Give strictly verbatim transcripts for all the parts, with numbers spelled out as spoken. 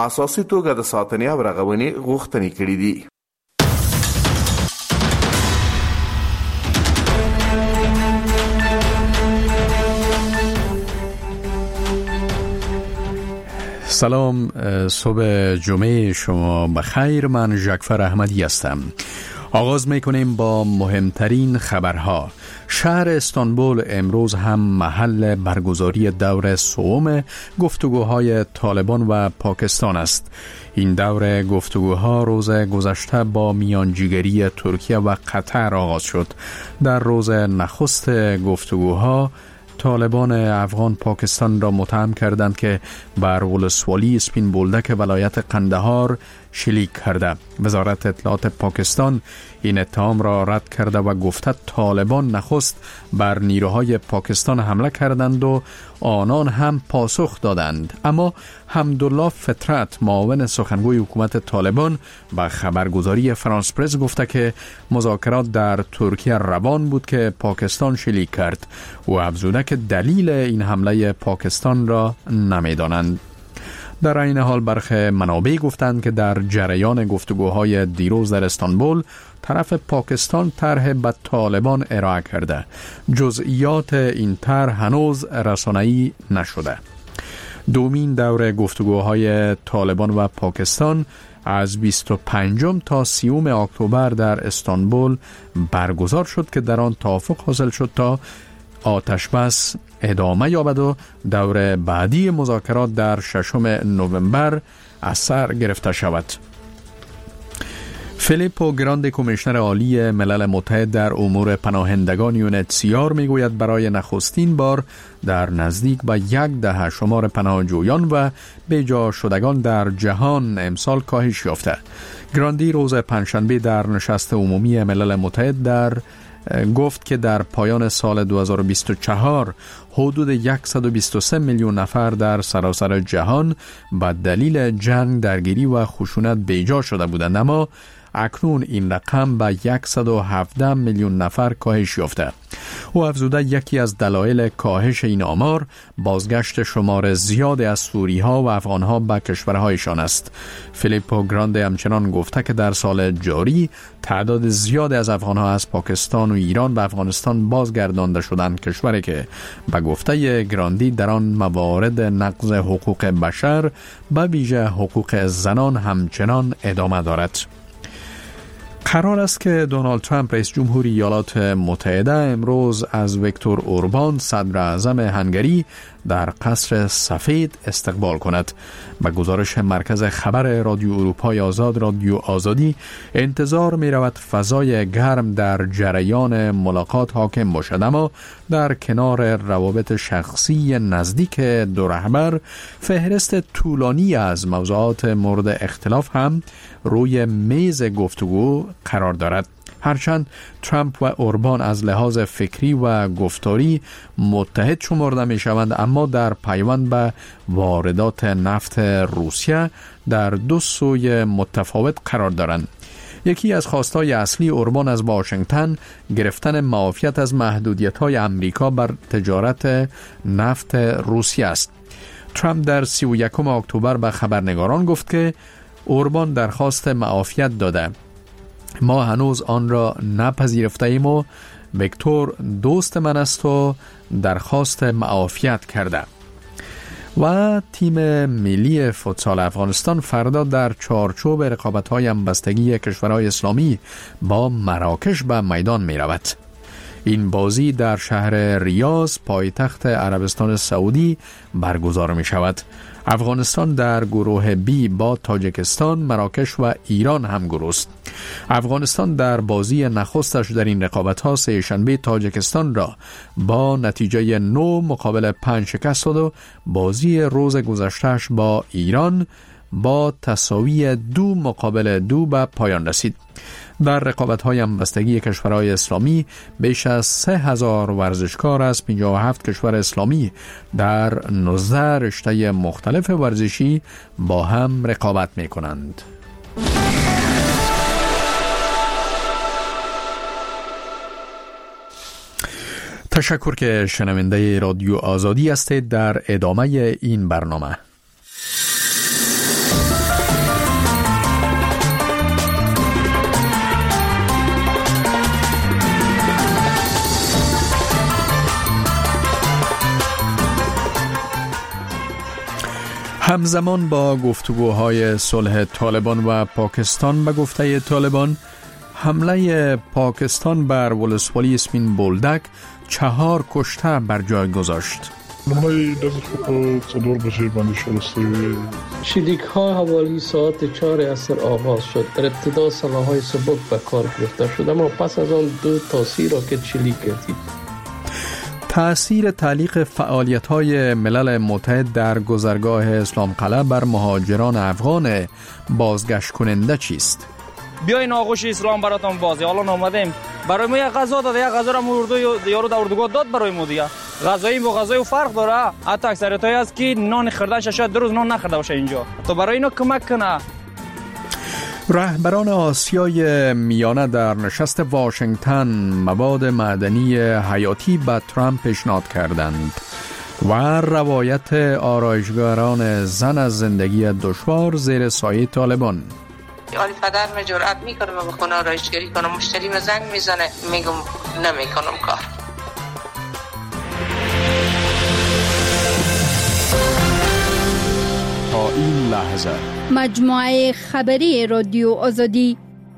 اساسي توګه د ساتنې او رغونې غوښتنې کړې دي. سلام، صبح جمعه شما بخیر. من ژکفر احمدی هستم. آغاز میکنیم با مهمترین خبرها. شهر استانبول امروز هم محل برگزاری دور سوم گفتگوهای طالبان و پاکستان است. این دور گفتگوها روز گذشته با میانجیگری ترکیه و قطر آغاز شد. در روز نخست گفتگوها طالبان افغان پاکستان را متهم کردند که بر ولسوالی اسپین بولدک ولایت قندهار شلیک کرده. وزارت اطلاعات پاکستان این اتهام را رد کرده و گفته طالبان نخست بر نیروهای پاکستان حمله کردند و آنان هم پاسخ دادند. اما حمدالله فطرت، معاون سخنگوی حکومت طالبان، به خبرگزاری فرانس پرس گفته که مذاکرات در ترکیه روان بود که پاکستان شلیک کرد. او افزوده که دلیل این حمله پاکستان را نمی‌دانند. در این حال برخی منابع گفتند که در جریان گفتگوهای دیروز در استانبول طرف پاکستان طرح به طالبان ارائه کرده. جزئیات این طرح هنوز رسانه‌ای نشده. دومین دور گفتگوهای طالبان و پاکستان از بیست و پنجم تا سیوم اکتبر در استانبول برگزار شد که در آن توافق حاصل شد تا آتش بس ادامه یابد و دور بعدی مذاکرات در ششم نوامبر از سر گرفته شود. فیلیپو گراندی، کمیشنر عالی ملل متحد در امور پناهندگان یونیسیار، میگوید برای نخستین بار در نزدیک به یک دهه شمار پناهجویان و بیجا شدگان در جهان امسال کاهش یافته. گراندی روز پنجشنبه در نشست عمومی ملل متحد در گفت که در پایان سال دو هزار و بیست و چهار حدود صد و بیست و سه میلیون نفر در سراسر جهان به دلیل جنگ، درگیری و خشونت بیجا شده بودند، اما اکنون این رقم به صد و هفده میلیون نفر کاهش یافته. او افزوده یکی از دلایل کاهش این آمار بازگشت شمار زیاد از سوری‌ها و افغان‌ها به کشورهایشان است. فیلیپو گراندی همچنان گفته که در سال جاری تعداد زیاد از افغان‌ها از پاکستان و ایران به افغانستان بازگردانده شدند، کشوری که به گفته گراندی در آن موارد نقض حقوق بشر به ویژه حقوق زنان همچنان ادامه دارد. قرار است که دونالد ترامپ رئیس جمهوری ایالات متحده امروز از ویکتور اوربان، صدر اعظم هنگری، در قصر سفید استقبال کند. به گزارش مرکز خبر رادیو اروپای آزاد، رادیو آزادی، انتظار می رود فضای گرم در جریان ملاقات حاکم باشد، اما در کنار روابط شخصی نزدیک دو رهبر، فهرست طولانی از موضوعات مورد اختلاف هم روی میز گفتگو قرار دارد. هرچند ترامپ و اوربان از لحاظ فکری و گفتاری متحد شمرده می شوند، اما در پیوند به واردات نفت روسیه در دو سوی متفاوت قرار دارند. یکی از خواستهای اصلی اوربان از واشنگتن گرفتن معافیت از محدودیت‌های امریکا بر تجارت نفت روسیه است. ترامپ در سی و یکم اکتبر به خبرنگاران گفت که اوربان درخواست معافیت داده. ما هنوز آن را نپذیرفته ایم و ویکتور دوست من است و درخواست معافیت کرده. و تیم ملی فوتسال افغانستان فردا در چارچوب رقابت‌های همبستگی کشورهای اسلامی با مراکش به میدان می رود. این بازی در شهر ریاض، پایتخت عربستان سعودی، برگزار می شود. افغانستان در گروه بی با تاجیکستان، مراکش و ایران هم گروه است. افغانستان در بازی نخستش در این رقابت‌ها سه شنبه تاجیکستان را با نتیجه نه مقابل پنج شکست داد و بازی روز گذشتهش با ایران با تساوی دو مقابل دو به پایان رسید. در رقابت‌های همبستگی کشورهای اسلامی بیش از سه هزار ورزشکار از پنجاه و هفت کشور اسلامی در نوزده رشته مختلف ورزشی با هم رقابت می‌کنند. تشکر که شنونده رادیو آزادی هستید. در ادامه این برنامه همزمان با گفتگوهای صلح طالبان و پاکستان به گفته طالبان، حمله پاکستان بر ولسوالی اسپین بولدک چهار کشته بر جای گذاشت. نمای دست خوب صدور بشه بندی شلستوی شلیک ها حوالی ساعت چهار عصر آغاز شد. در ابتدا سلاح‌های سبک به کار گرفته شد، اما پس از آن دو تا سی راکت شلیک گردید. تأثیر تعلیق فعالیت‌های ملل متحد در گذرگاه اسلام قلعه بر مهاجران افغان بازگشت کننده چیست؟ بیاین آغوش اسلام براتون بازه. حالا اومدیم برای ما یک غذا داده، یک غذا را اردو یارو در اردوگاه داد برای ما دیگه. غذایی با غذای فرق داره. حتی اکثریتایی هست که نان خوردنش شاید دو روز نان نخورده باشه اینجا. تو برای اینا کمک کنه. رهبران آسیای میانه در نشست واشنگتن مواد معدنی حیاتی به ترامپ پیشنهاد کردند و روایت آرایشگران زن از زندگی دشوار زیر سایه طالبان. آلی پدر می جرأت میکنه و بخونه آرایشگری کنم، مشتری می زنگ میزنه، میگم نمیکنم کار. تا این لحظه مجموعه خبری رادیو آزادی.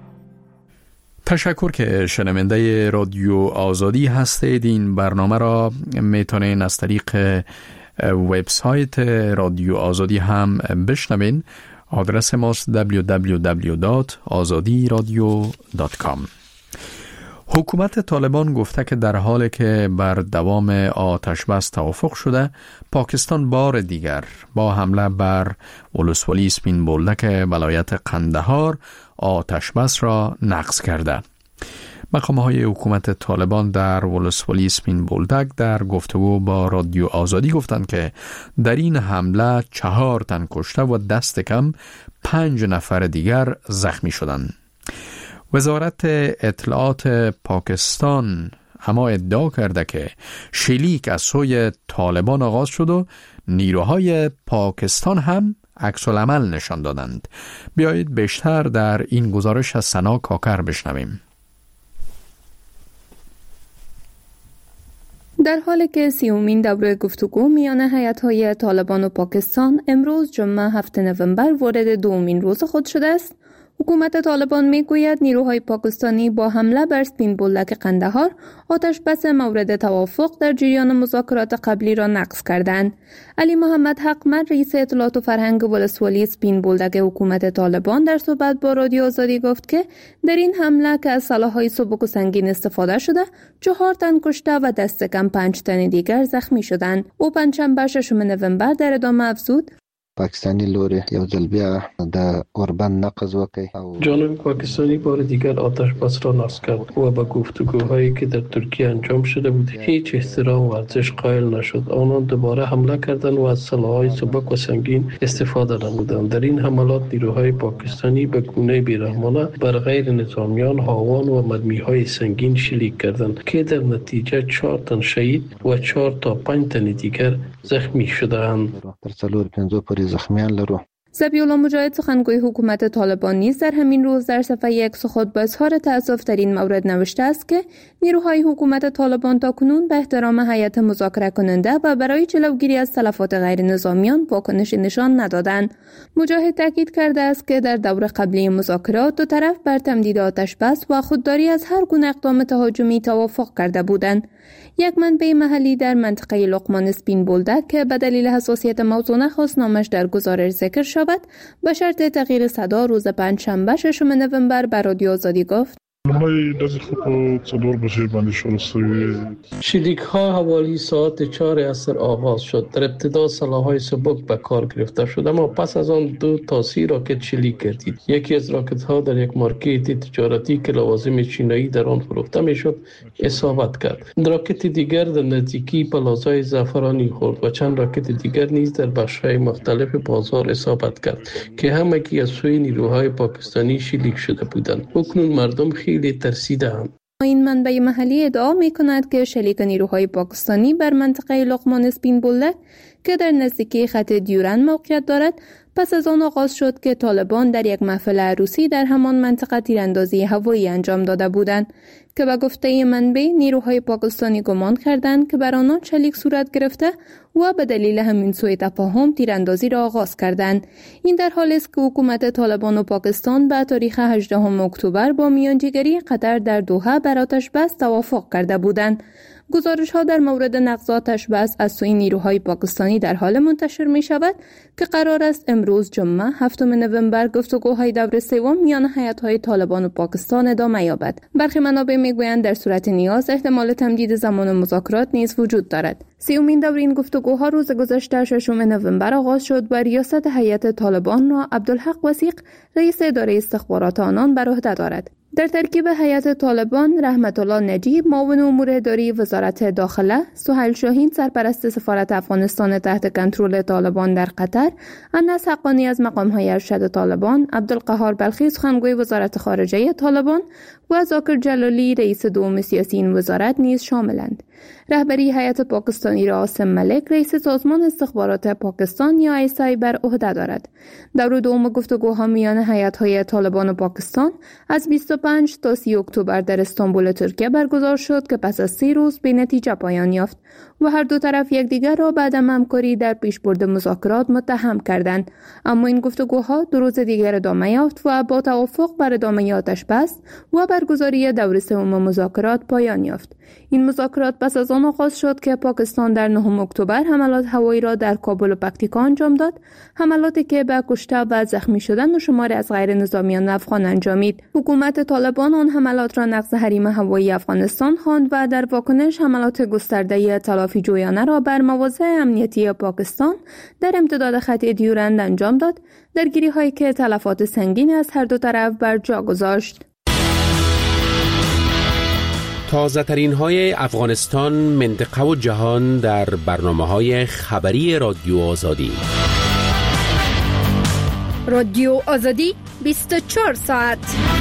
تشکر که شنونده رادیو آزادی هستید. این برنامه را میتونین از طریق وبسایت رادیو آزادی هم بشنوین. آدرس ماست دبلیو دبلیو دبلیو دات آزادی رادیو دات کام. حکومت طالبان گفته که در حالی که بر دوام آتش بس توافق شده، پاکستان بار دیگر با حمله بر ولسوالی اسپین بولدک ولایت قندهار آتش بس را نقض کرده. مقام‌های حکومت طالبان در ولسوالی اسپین بولدک در گفتگو با رادیو آزادی گفتند که در این حمله چهار تن کشته و دست کم پنج نفر دیگر زخمی شدند. وزارت اطلاعات پاکستان اما ادعا کرده که شلیک از سوی طالبان آغاز شد و نیروهای پاکستان هم عکس العمل نشان دادند. بیایید بیشتر در این گزارش از سنا کاکر بشنویم. در حالی که سیومین دوره گفتگو میان هیئت‌های طالبان و پاکستان امروز جمعه هفتم نوامبر وارد دومین روز خود شده است، حکومت طالبان میگوید نیروهای پاکستانی با حمله بر اسپین بولدک قندهار آتش بس مورد توافق در جریان مذاکرات قبلی را نقض کردند. علی محمد حقمر رئیس اطلاعات و فرهنگ ولسوالی اسپین بولدک حکومت طالبان در صحبت با رادیو آزادی گفت که در این حمله که از سلاح‌های سبک و سنگین استفاده شده، چهار تن کشته و دست کم پنج تن دیگر زخمی شدند. او پنجشنبه ششم نوامبر در ادامه افزود: پاکستانی لوری یو ځل بیا د اوربن نقض وکړ. جانب پاکستانی بار دیگر آتش بس را نقض کرد و با گفتگوهایی که در ترکیه انجام شده بود هیچ احترام و ارزش قائل نشد. آنان دوباره حمله کردند و از سلاح‌های سبک و سنگین استفاده نمودند. در این حملات نیروهای پاکستانی به گونه بی‌رحمانه بر غیر نظامیان، هاوان و مرمی‌های سنگین شلیک کردند که در نتیجه چهار تن شهید و چهار تا پنج تن دیگر زخمی شدند. زخمیان لرو. ذبیح‌الله مجاهد سخنگوی حکومت طالبان نیز در همین روز در صفحه اکس خود با اظهار تأسف در این مورد نوشته است که نیروهای حکومت طالبان تاکنون به احترام هیئت مذاکره کننده و برای جلوگیری از تلفات غیر نظامیان واکنشی نشان ندادند. مجاهد تاکید کرده است که در دور قبلی مذاکرات دو طرف بر تمدید آتش بس و خودداری از هر گونه اقدام تهاجمی توافق کرده بودند. یک منبع محلی در منطقه لقمان اسپین بولدک که به دلیل حساسیت موضوع نخواست نامش در گزارش ذکر شود، به شرط تغییر صدا روز پنجشنبه ششم نوامبر به رادیو آزادی گفت: نمای دست خوب صدور بشه بندی شلستوی شلیک ها حوالی ساعت چهار عصر آغاز شد. در ابتدا سلاح‌های سبک به کار گرفته شد، اما پس از آن دو تا سی راکت شلیک گردید. یکی از راکت ها در یک مارکت تجارتی که لوازم چینایی در آن فروخته میشد اصابت کرد. راکت دیگر در نزدیکی پلازای زعفرانی خورد و چند راکت دیگر نیز در بخش‌های مختلف بازار اصابت کرد که همگی از سوی نیروهای پاکستانی شلیک شده بودند. اکنون مردم خیلی ترسیدند. این منبع محلی ادعا می کند که شلیک نیروهای پاکستانی بر منطقه لقمان اسپین بولدک که در نزدیکی خط دیورن موقعیت دارد پس از آن آغاز شد که طالبان در یک محفل عروسی در همان منطقه تیراندازی هوایی انجام داده بودند که به گفته منبع نیروهای پاکستانی گمان کردند که بر آنان شلیک صورت گرفته و به دلیل همین سوء تفاهم تیراندازی را آغاز کردند. این در حالی است که حکومت طالبان و پاکستان به تاریخ هجدهم اکتبر با میانجیگری قطر در دوحه بر آتش بس توافق کرده بودند. گزارش‌ها در مورد نقض آتش بس از سوی نیروهای پاکستانی در حال منتشر می شود که قرار است امروز جمعه هفتم نوامبر گفتگوهای دور سوم میان هیئت‌های طالبان و پاکستان ادامه یابد. برخی منابع میگویند در صورت نیاز احتمال تمدید زمان مذاکرات نیز وجود دارد. سیومین دور این گفتگوها روز گذشته ششم نوامبر آغاز شد و ریاست هیئت طالبان را عبدالحق وثیق رئیس اداره استخبارات آنان بر عهده دارد. در ترکیب هیئت طالبان رحمت الله نجیب معاون امور اداری وزارت داخله، سهیل شاهین سرپرست سفارت افغانستان تحت کنترل طالبان در قطر، انس حقانی از مقام‌های ارشد طالبان، عبدالقهار بلخی سخنگوی وزارت خارجه طالبان و ذاکر جلالی رئیس دوم سیاسی این وزارت نیز شاملند. رهبری هیئت پاکستانی را عاصم ملک رئیس سازمان استخبارات پاکستان یا آی اس آی بر عهده دارد. دور دوم گفتگوها میان هیئت‌های طالبان و پاکستان از بیست و پنج تا سی اکتبر در استانبول ترکیه برگزار شد که پس از سی روز به نتیجه پایان یافت و هر دو طرف یکدیگر را به عدم همکاری در پیشبرد مذاکرات متهم کردند. اما این گفتگوها دو روز دیگر ادامه یافت و با توافق بر ادامه آتش بس و برگزاری دور سوم مذاکرات پایان یافت. این مذاکرات پس از آن آغاز شد که پاکستان در نهم اکتبر حملات هوایی را در کابل و پکتیکا انجام داد، حملاتی که به کشته و زخمی شدن و شماری از غیر نظامیان افغان انجامید. حکومت طالبان آن حملات را نقض حریم هوایی افغانستان خواند و در واکنش حملات گسترده تلافی جویانه را بر مواضع امنیتی پاکستان در امتداد خط دیورند انجام داد، درگیری هایی که تلفات سنگین از هر دو طرف بر جا گذاشت. تازه ترین های افغانستان، منطقه و جهان در برنامه های خبری رادیو آزادی. رادیو آزادی بیست و چهار ساعت.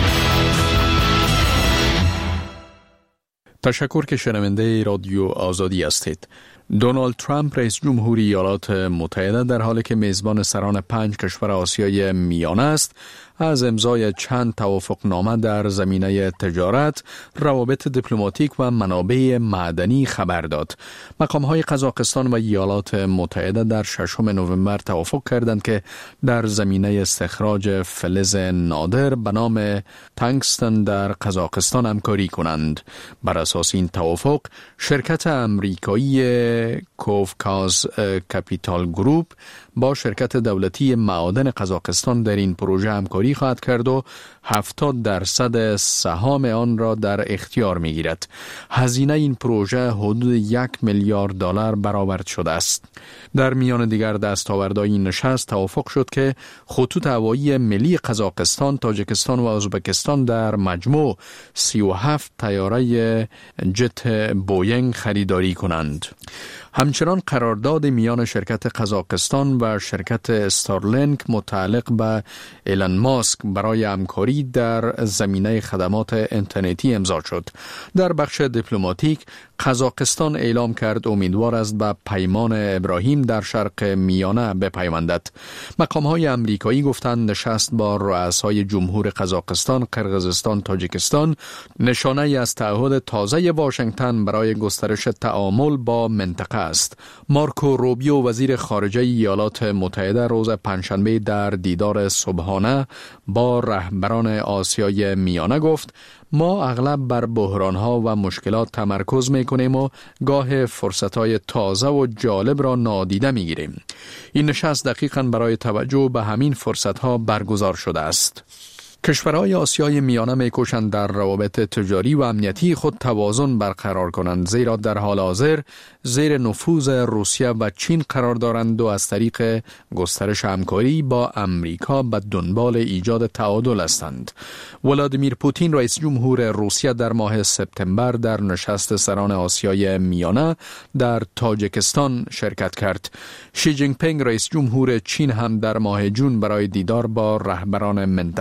تشکر که شنونده رادیو آزادی هستید. دونالد ترامپ رئیس جمهوری ایالات متحده در حالی که میزبان سران پنج کشور آسیای میانه است، از امضای چند توافقنامه در زمینه تجارت، روابط دیپلماتیک و منابع معدنی خبر داد. مقام‌های قزاقستان و ایالات متحده در ششم نوامبر توافق کردند که در زمینه استخراج فلز نادر به نام تانگستن در قزاقستان همکاری کنند. بر اساس این توافق، شرکت امریکایی کوفکاز کپیتال گروپ با شرکت دولتی معادن قزاقستان در این پروژه همکاری خواهد کرد و هفتاد درصد سهام آن را در اختیار می گیرد. هزینه این پروژه حدود یک میلیارد دلار برآورد شده است. در میان دیگر دستاوردهای این نشست توافق شد که خطوط هوایی ملی قزاقستان، تاجیکستان و ازبکستان در مجموع سی و هفت طیاره جت بوینگ خریداری کنند. همچنان قرارداد میان شرکت قزاقستان و شرکت استارلینک متعلق به ایلان ماسک برای همکاری در زمینه خدمات اینترنتی امضا شد. در بخش دیپلماتیک، قزاقستان اعلام کرد امیدوار است به پیمان ابراهیم در شرق میانه بپیوندد. مقام‌های امریکایی گفتند نشست با رؤسای جمهور قزاقستان، قرقیزستان، تاجیکستان نشانه ای از تعهد تازه واشنگتن برای گسترش تعامل با منطقه است. مارکو روبیو وزیر خارجه ایالات متحده روز پنجشنبه در دیدار صبحانه با رهبران آسیای میانه گفت: ما اغلب بر بحران‌ها و مشکلات تمرکز می‌کنیم و گاه فرصت‌های تازه و جالب را نادیده می‌گیریم. این نشست دقیقاً برای توجه به همین فرصت‌ها برگزار شده است. کشورهای آسیای میانه می‌کوشند در روابط تجاری و امنیتی خود توازن برقرار کنند، زیرا در حال حاضر زیر نفوذ روسیه و چین قرار دارند و از طریق گسترش همکاری با امریکا به دنبال ایجاد تعادل هستند. ولادیمیر پوتین رئیس جمهور روسیه در ماه سپتامبر در نشست سران آسیای میانه در تاجیکستان شرکت کرد. شی جین پینگ رئیس جمهور چین هم در ماه جون برای دیدار با رهبران منطقه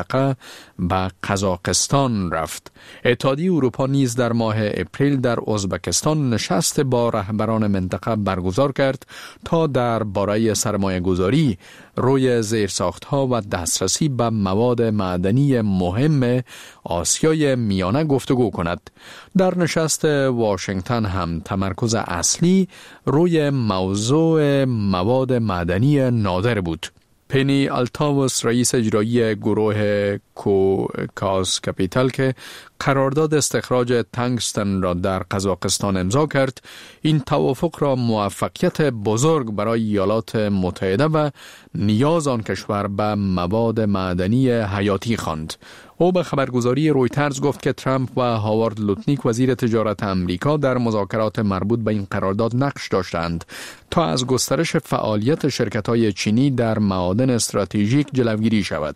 به قزاقستان رفت. اتحادیه اروپا نیز در ماه اپریل در ازبکستان نشست با رهبران منطقه برگزار کرد تا در باره سرمایه گذاری روی زیرساختها و دسترسی به مواد معدنی مهم آسیای میانه گفتگو کند. در نشست واشنگتن هم تمرکز اصلی روی موضوع مواد معدنی نادر بود. پنی آلتاوس رئیس اجرایی گروه کوکاز کپیتال که قرارداد استخراج تنگستن را در قزاقستان امضا کرد، این توافق را موفقیت بزرگ برای ایالات متحده و نیاز آن کشور به مواد معدنی حیاتی خواند. او به خبرگزاری رویترز گفت که ترامپ و هاوارد لوتنیک وزیر تجارت امریکا در مذاکرات مربوط به این قرارداد نقش داشتند تا از گسترش فعالیت شرکت‌های چینی در معادن استراتژیک جلوگیری شود.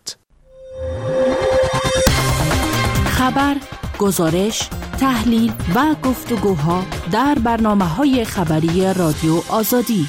خبر، گزارش، تحلیل و گفتگوها در برنامه‌های خبری رادیو آزادی.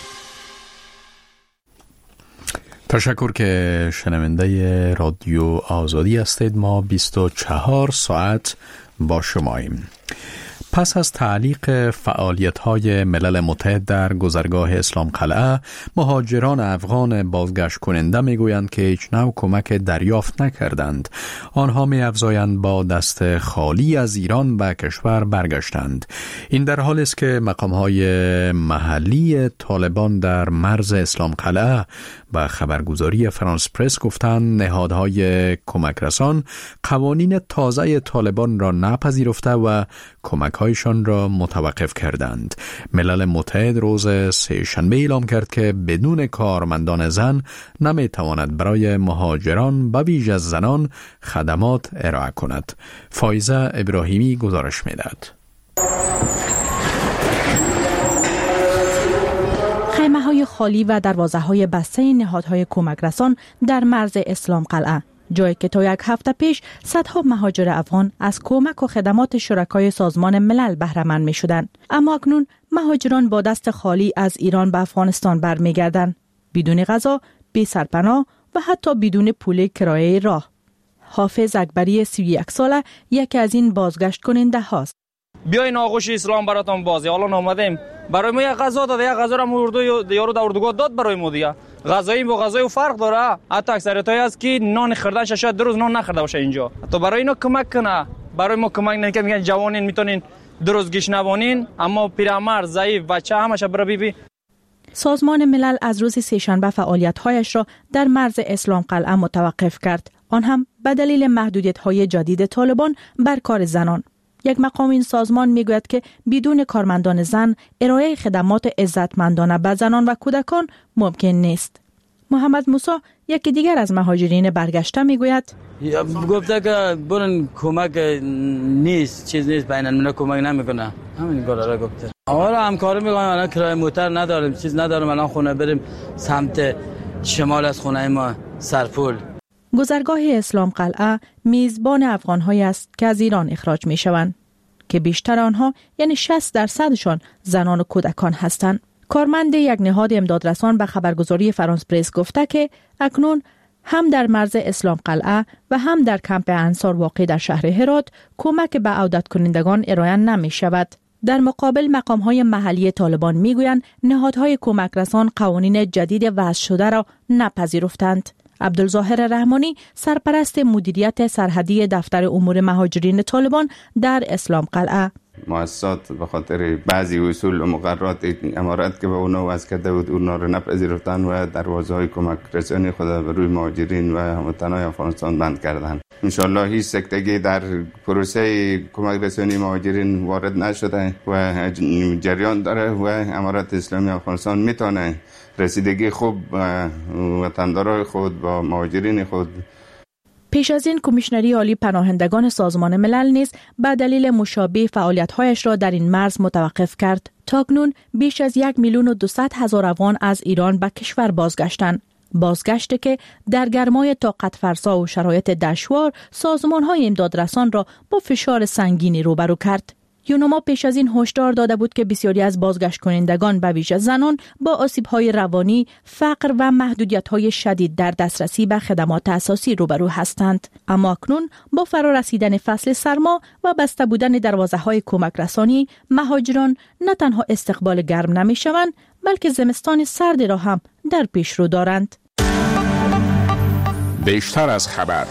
تشکر که شنونده رادیو آزادی هستید. ما بیست و چهار ساعت با شماییم. پس از تعلیق فعالیت‌های ملل متحد در گذرگاه اسلام قلعه، مهاجران افغان بازگشت کننده می‌گویند که هیچ نوع کمک دریافت نکردند. آنها می‌افزایند با دست خالی از ایران به کشور برگشتند. این در حالی است که مقام‌های محلی طالبان در مرز اسلام قلعه به خبرگزاری فرانس پرس گفتند نهادهای کمک رسان قوانین تازه طالبان را نپذیرفته و کمک‌هایشان را متوقف کردند. ملل متحد روز سه شنبه اعلام کرد که بدون کارمندان زن نمی‌تواند برای مهاجران به ویژه زنان خدمات ارائه کند. فایزه ابراهیمی گزارش می‌دهد. خیمه‌های خالی و دروازه‌های بسته نهادهای کمک رسان در مرز اسلام قلعه، جایی که تا یک هفته پیش صدها مهاجر افغان از کمک و خدمات شرکای سازمان ملل بهره مند می‌شدند، اما اکنون مهاجران با دست خالی از ایران به افغانستان برمیگردند، بدون غذا، بی سرپناه و حتی بدون پول کرایه راه. حافظ اکبری سی و یک ساله یکی از این بازگشت کننده هاست. بیاین آغوش اسلام براتون بازی. حالا اومدیم برای ما یک غذا داد، یک غذا را اردو یارو در اردوگاه داد برای ما دیگه. غذایی با غذای فرق داره. حتی اکثریتای از که نان خوردن شاید دو روز نان نخورده باشه اینجا. تو برای اینا کمک کنه. برای ما کمک نمیکنه. میگن جوانین میتونین دو روز گیش نبانین، اما پیرمرد، ضعیف، بچه همش برای بی بی. سازمان ملل از روز سه‌شنبه فعالیت‌هایش را در مرز اسلام قلعه متوقف کرد. آن هم به دلیل محدودیت‌های جدید طالبان بر کار زنان. یک مقام این سازمان میگوید که بدون کارمندان زن ارائه خدمات عزتمندانه به زنان و کودکان ممکن نیست. محمد موسی یکی دیگر از مهاجرین برگشته میگوید گفته که برن کمک نیست، چیز نیست، بین الملل کمک نمیکنه. همین کارا را گفته. حالا همکاری میکنیم، الان کرایه موتر نداریم، چیز نداریم، الان خونه بریم سمت شمال از خونه ما سرپول. گذرگاه اسلام قلعه میزبان افغان‌هایی است که از ایران اخراج می‌شوند که بیشتر آنها یعنی شصت درصدشان زنان و کودکان هستند. کارمند یک نهاد امدادرسان به خبرگزاری فرانس پرس گفته که اکنون هم در مرز اسلام قلعه و هم در کمپ انصار واقع در شهر هرات کمک به عودت کنندگان ارائه نمی‌شود. در مقابل مقام‌های محلی طالبان می‌گویند نهادهای کمک رسان قوانین جدید وضع شده را نپذیرفتند. عبدالظاهر رحمانی سرپرست مدیریت سرحدی دفتر امور مهاجرین طالبان در اسلام قلعه: مؤسسات به خاطر بعضی اصول و مقررات امارات که به اونا وضع کرده بود اونا رو نپذیرفتن و دروازه‌های کمک رسانی خود به روی مهاجرین و هموطنان افغانستان بند کردند. انشالله هیچ سکتگی در پروسه کمک رسانی مهاجرین وارد نشده و جریان داره و امارات اسلامی افغانستان میتونه رسیدگی خوب وطندارای خود با مهاجرین خود. پیش از این کمیشنری عالی پناهندگان سازمان ملل نیز به دلیل مشابه فعالیت‌هایش را در این مرز متوقف کرد. تاکنون بیش از یک میلیون و دویست هزار افغان از ایران به کشور بازگشتند. بازگشته که در گرمای طاقت فرسا و شرایط دشوار سازمان‌های امدادرسان را با فشار سنگینی روبرو کرد. یونما پیش از این هشدار داده بود که بسیاری از بازگشت کنندگان به ویژه زنان با آسیب‌های روانی، فقر و محدودیت‌های شدید در دسترسی به خدمات اساسی روبرو هستند. اما اکنون با فرا رسیدن فصل سرما و بسته بودن دروازه‌های کمک رسانی، مهاجران نه تنها استقبال گرم نمی‌شوند، بلکه زمستان سردی را هم در پیش رو دارند. بیشتر از خبر.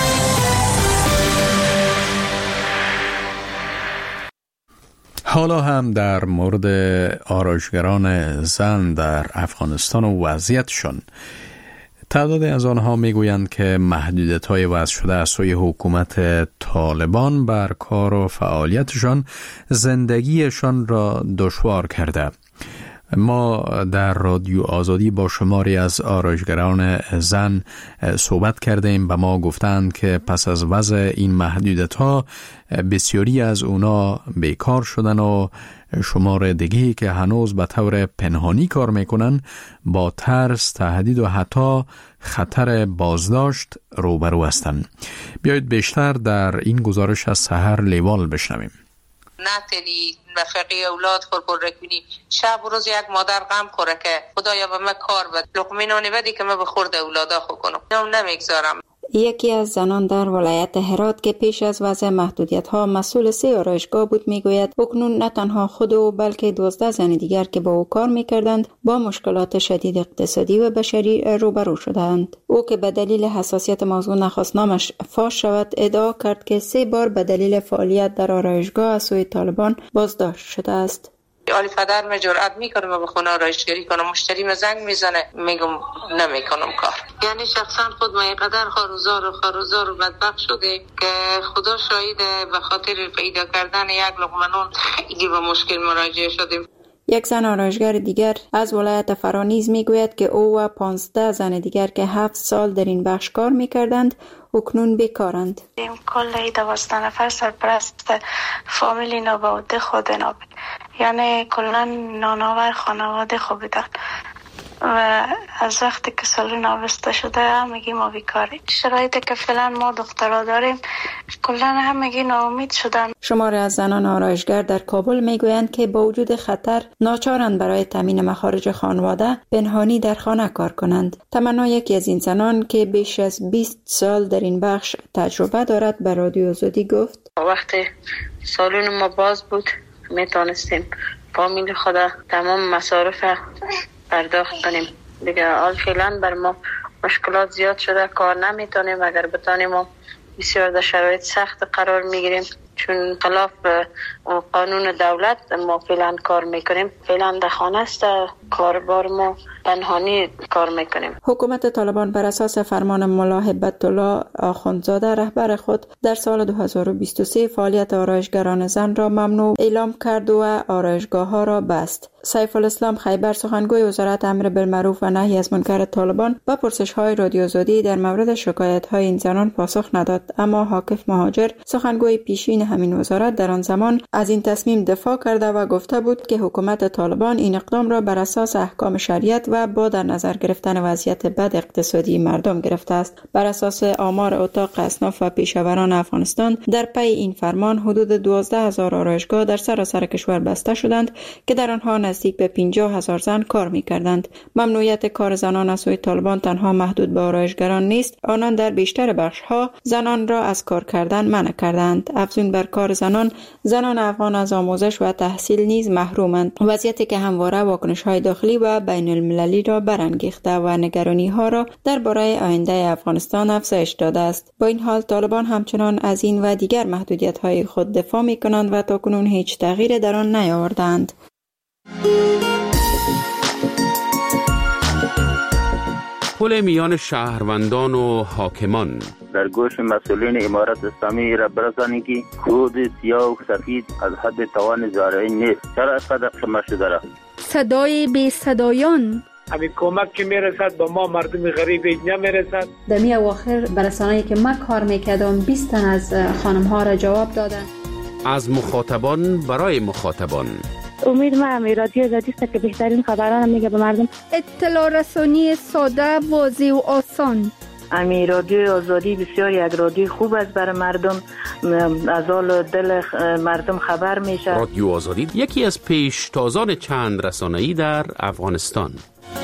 حالا هم در مورد آرایشگران زن در افغانستان و وضعیتشون. تعدادی از آنها میگویند که محدودیت‌های وضع شده از سوی حکومت طالبان بر کار و فعالیتشان زندگیشان را دشوار کرده. ما در رادیو آزادی با شماری از آرایشگران زن صحبت کردیم. به ما گفتند که پس از وضع این محدودیت‌ها بسیاری از اونا بیکار شدن و شمار دیگه‌ای که هنوز به طور پنهانی کار میکنن با ترس، تهدید و حتی خطر بازداشت روبرو هستند. بیایید بیشتر در این گزارش از سحر لیوال بشنویم. نتری نفقه اولاد خورخور کنی، شب و روز یک مادر غم خوره که خدایا به من کار بد، لقمه نانی بدی که من به خورد اولادا خو کنم، نم نمیگذارم. یکی از زنان در ولایت هرات که پیش از وضع محدودیت‌ها مسئول سه آرایشگاه بود میگوید اکنون نه تنها خود او بلکه دوازده زن دیگر که با او کار میکردند با مشکلات شدید اقتصادی و بشری روبرو شدند. او که به دلیل حساسیت موضوع نخواست نامش فاش شود ادعا کرد که سه بار به دلیل فعالیت در آرایشگاه از سوی طالبان بازداشت شده است. آلی پدر من جرأت میکنم به خونه آرایشگری کنم، مشتری من زنگ میزنه میگم نمیکنم کار. یعنی شخصا خود من اینقدر خاروزار و خاروزار و بدبخت شده که خدا شاهده به خاطر پیدا کردن یک لقمه نان خیلی به مشکل مراجعه شدیم. یک زن آرایشگر دیگر از ولایت فرانیز میگوید که او و پانزده زن دیگر که هفت سال در این بخش کار میکردند اکنون بیکارند. کل دوازده نفر سرپرست فامیلی نابوده خود نابود، یعنی کلا نانآور خانواده خوب بودن و از وقتی که سالون آبسته شده همگی ما بیکاریم. شرایطی که فعلا ما دخترها داریم کلا همگی ناامید شدن. شماری از زنان آرایشگر در کابل میگویند که با وجود خطر ناچارند برای تامین مخارج خانواده پنهانی در خانه کار کنند. تمنا یکی از این زنان که بیش از بیست سال در این بخش تجربه دارد به رادیو آزادی گفت وقتی سالون ما باز بود میتونستیم فامیل خود تمام مصارف پرداخت کنیم. دیگه حال فعلا بر ما مشکلات زیاد شده، کار نمیتونیم. اگر بتانیم ما بسیار در شرایط سخت قرار میگیریم چون خلاف قانون دولت ما فعلا کار میکنیم. فعلا در خانه است، کاربار ما پنهانی کار میکنیم. حکومت طالبان بر اساس فرمان ملا هبت الله آخوندزاده رهبر خود در سال دو هزار و بیست و سه فعالیت آرایشگران زن را ممنوع اعلام کرد و آرایشگاه ها را بست. سیف الاسلام خیبر سخنگوی وزارت امر بالمعروف و نهی از منکر طالبان با پرسش های رادیو آزادی در مورد شکایت های این زنان پاسخ نداد، اما حاکف مهاجر سخنگوی پیشین همین وزارت در آن زمان از این تصمیم دفاع کرده و گفته بود که حکومت طالبان این اقدام را بر اساس احکام شریعت و با در نظر گرفتن وضعیت بد اقتصادی مردم گرفته است. بر اساس آمار اتاق اصناف و پیشوران افغانستان در پی این فرمان حدود دوازده هزار آرایشگاه در سراسر کشور بسته شدند که در آنها نزدیک به پنجاه هزار زن کار می‌کردند. ممنوعیت کار زنان از سوی طالبان تنها محدود به آرایشگران نیست، آنان در بیشتر بخش‌ها زنان را از کار کردن منع کردند. افزون بر کار زنان، زنان افغان از آموزش و تحصیل نیز محرومند، وضعیتی که همواره واکنش‌های داخلی و بین المللی را برانگیخته و نگرانی‌ها را درباره آینده افغانستان افزایش داده است. با این حال طالبان همچنان از این و دیگر محدودیت‌های خود دفاع می‌کنند و تاکنون هیچ تغییری در آن نیاوردند. پل میان شهروندان و حاکمان در گوش مسئولین امارت اسلامی را برسانید که کود سیاه و سفید از حد توان زارعی نیست. چرا اینقدر خمه شده را؟ صدای بی صدایان همین کمک که میرسد به ما مردم غریب نمیرسد. در می اواخر برسانه‌ای که من کار میکردم بیست تن از خانم ها را جواب دادن. از مخاطبان برای مخاطبان. امید ما هم رادیو آزادی است که بهترین خبران میگه به مردم. اطلاع رسانی ساده، واضح و آسان. امی رادیو آزادی بسیار یک رادیو خوب است برای مردم، از حال دل مردم خبر میشه. رادیو آزادی یکی از پیشتازان چند رسانه‌ای در افغانستان.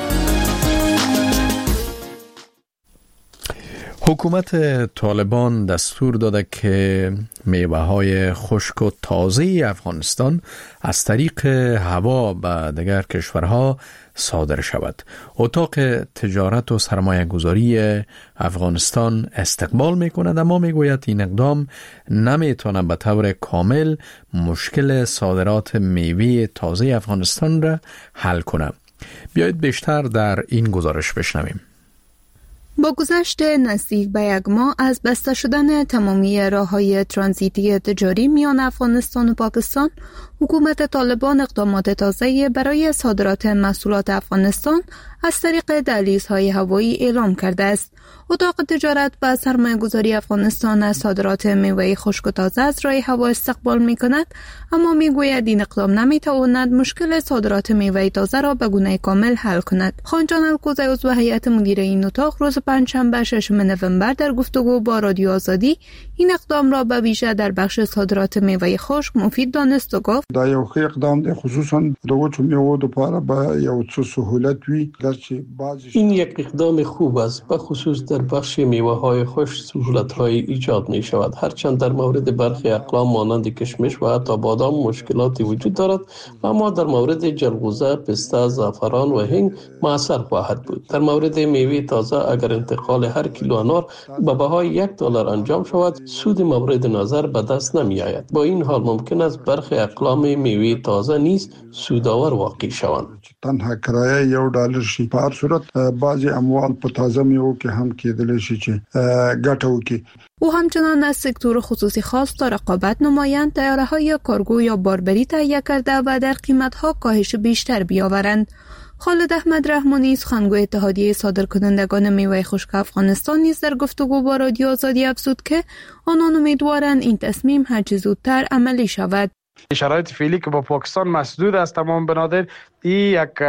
حکومت طالبان دستور داده که میوه‌های خشک و تازه افغانستان از طریق هوا به دیگر کشورها صادر شود. اتاق تجارت و سرمایه گذاری افغانستان استقبال می کند، اما می گوید این اقدام نمی تواند به طور کامل مشکل صادرات میوه تازه افغانستان را حل کند. بیایید بیشتر در این گزارش بشنویم. با گذشت نزدیک به یک ماه از بسته شدن تمامی راه‌های ترانزیتی تجاری میان افغانستان و پاکستان، حکومت طالبان اقدامات تازه‌ای برای صادرات محصولات افغانستان از طریق دهلیزهای هوایی اعلام کرده است. اتاق تجارت و سرمایه‌گذاری افغانستان از صادرات میوه خشک و تازه از راه هوا استقبال می‌کند، اما می‌گوید این اقدام نمی‌تواند مشکل صادرات میوه تازه را به گونه کامل حل کند. خانجان الکوزی عضو هیئت مدیره این اتاق روز پنجشنبه ششم نوامبر در گفتگو با رادیو آزادی این اقدام را به ویژه در بخش صادرات میوه خشک مفید دانست و گفت: دا یو ښه اقدام دی، خصوصا د وچو میوو لپاره به یو څه سهولت وي. این یک اقدام خوب است، به خصوص در بخش میوه های خشک سهولت های ایجاد می شود. هرچند در مورد برخی اقلام مانند کشمش و حتی بادام مشکلاتی وجود دارد، اما در مورد جلغوزه، پسته، زعفران و هنگ مؤثر خواهد بود. در مورد میوه تازه اگر انتقال هر کیلو انار به بهای یک دلار انجام شود، سود مورد نظر به دست نمی آید. با این حال ممکن است برخی اقلام میوه تازه نیز سودآور واقع شوند. تنها کرایه یو ډالر شي، په هر صورت بعضی اموال په تازه میوو کې هم کېدلی شي چې ګټه وکړي. او همچنان از سکتور خصوصی خواست تا رقابت نمایند، طیاره‌های کارگو یا باربری تهیه کرده و در قیمت‌ها کاهش بیشتر بیاورند. خالد احمد رحمانی، سخنگوی اتحادیه صادرکنندگان میوه خشک افغانستان، نیز در گفتگو با رادیو آزادی افزود که آنان امیدوارند این تصمیم هرچه زودتر عملی شود. شرایط فعلی که با پاکستان مسدود است، تمام بنادر این یک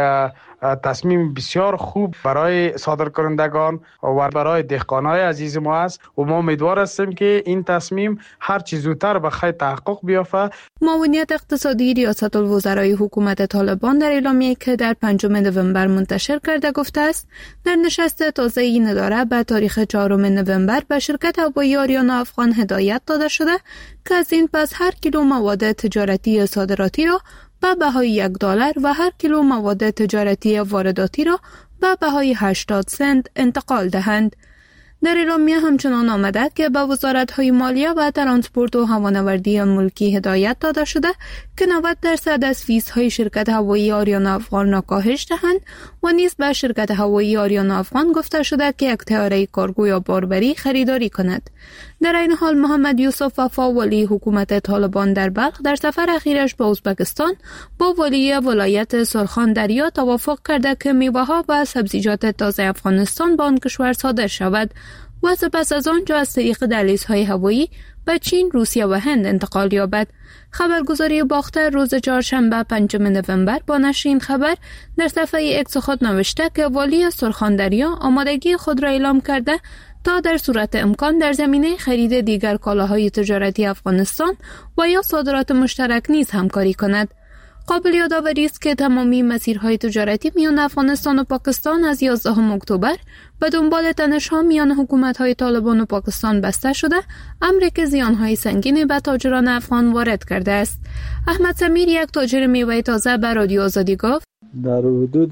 تصمیم بسیار خوب برای صادرکنندگان و برای دهقانای عزیز ما است و ما امیدوار هستیم که این تصمیم هر چه زودتر به خیر تحقق بیافته. معاونیت اقتصادی ریاست الوزرای حکومت طالبان در اعلامیه‌ای که در پنجم نوامبر منتشر کرده گفته است در نشست تازه این اداره به تاریخ چهارم نوامبر به شرکت هوایی آریانا افغان هدایت داده شده که از این پس هر کیلو مواد تجارتی صادراتی را به بهای یک دلار و هر کیلو مواد تجارتی وارداتی را به بهای هشتاد سنت انتقال دهند. در اعلامیه همچنان آمده که به وزارت‌های مالیه و ترانسپورت و هوانوردی ملکی هدایت داده شده که نود درصد از فیس‌های شرکت هوایی آریانا افغان را کاهش دهند و نیز به شرکت هوایی آریانا افغان گفته شده که یک طیاره کارگو یا باربری خریداری کند. در این حال محمد یوسف وفا، ولی حکومت طالبان در بلخ، در سفر اخیرش به ازبکستان با ولی ولایت سرخان دریا توافق کرده که میوه‌ها و سبزیجات تازه افغانستان به آن کشور صادر شود و سپس از آنجا از طریق دهلیزهای هوایی به چین، روسیه و هند انتقال یابد. خبرگزاری باختر روز چهارشنبه پنجم نوامبر با نشر این خبر در صفحه اکس خود نوشته که والی سرخاندریا آمادگی خود را اعلام کرده تا در صورت امکان در زمینه خرید دیگر کالاهای تجارتی افغانستان و یا صادرات مشترک نیز همکاری کند. قابل یادآوری است که تمامی مسیرهای تجارتی میان افغانستان و پاکستان از یازدهم اکتبر به دنبال تنش‌ها میان حکومت‌های طالبان و پاکستان بسته شده، امری که زیان‌های سنگینی به تاجران افغان وارد کرده است. احمد سمیر، یک تاجر میوه تازه، به رادیو آزادی گفت: در حدود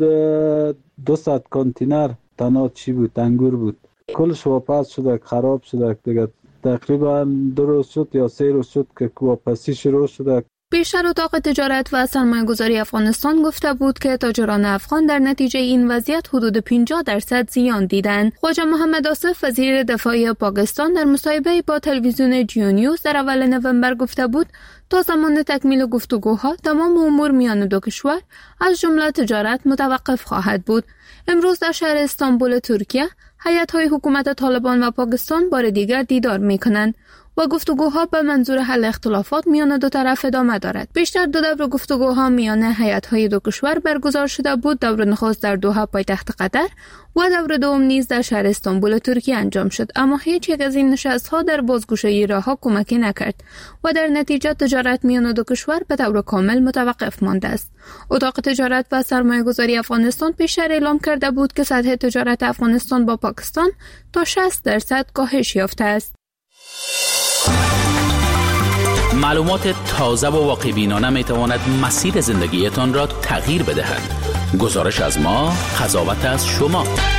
دویست کانتینر تنها چی بود، انگور بود، کلش واپس شده، خراب شده دیگه. تقریبا دو روز شد یا سه روز شد که واپسی شروع شده. بیشتر اتاق تجارت و سرمایه‌گذاری افغانستان گفته بود که تاجران افغان در نتیجه این وضعیت حدود پنجاه درصد زیان دیدند. خواجه محمد آصف، وزیر دفاع پاکستان، در مصاحبه با تلویزیون جیو نیوز در اول نوامبر گفته بود تا زمان تکمیل گفتگوها تمام امور میان دو کشور از جمله تجارت متوقف خواهد بود. امروز در شهر استانبول ترکیه هیئت‌های حکومت طالبان و پاکستان بار دیگر دیدار می‌کنند. و گفتگوها به منظور حل اختلافات میان دو طرف ادامه دارد. بیشتر دو دور گفتگوها میان هیئت‌های دو کشور برگزار شده بود. دور نخست در دوحه پایتخت قطر و دور دوم نیز در شهر استانبول ترکیه انجام شد، اما هیچ یک از این نشست‌ها در بازگشایی راه‌ها کمکی نکرد و در نتیجه تجارت میان دو کشور به طور کامل متوقف مانده است. اتاق تجارت و سرمایه‌گذاری افغانستان پیشتر اعلام کرده بود که سطح تجارت افغانستان با پاکستان تا شصت درصد کاهش یافته است. معلومات تازه و واقع‌بینانه می‌تواند مسیر زندگیتان را تغییر بدهد. گزارش از ما، قضاوت از شما.